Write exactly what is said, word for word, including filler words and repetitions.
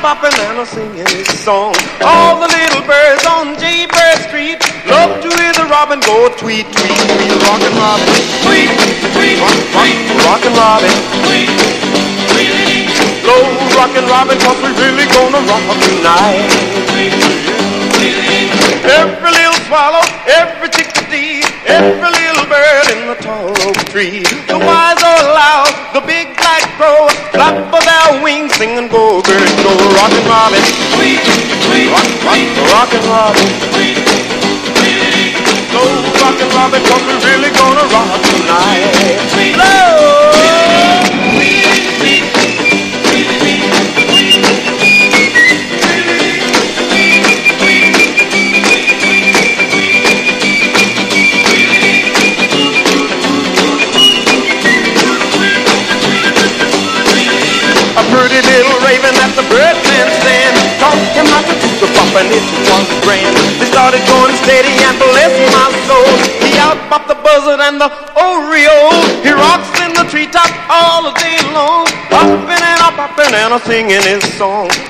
bopping and a singing his song. All the little birds on Jaybird Street love to hear the robin go tweet, tweet, tweet. Rockin' Robin, tweet, tweet, rock, rock, rockin' Robin, tweet, tweet. Blow rockin' Robin, 'cause we really gonna rock tonight. Every little swallow, every chickadee, every little bird in the tall oak tree, the wise or loud, the big black crow, flap of their wings, sing and go, bird, go. Rockin' Robin, tweet, tweet, rock, rock, rockin' Robin, tweet, tweet. Go rockin' Robin, 'cause we really gonna rock tonight. Blow. Pretty little raven at the birdman stand taught him how to do the bop, and it was grand. They started going steady and bless my soul, he out-bopped the buzzard and the oriole. He rocks in the treetop all the day long, bopping and a bopping and a singing his song.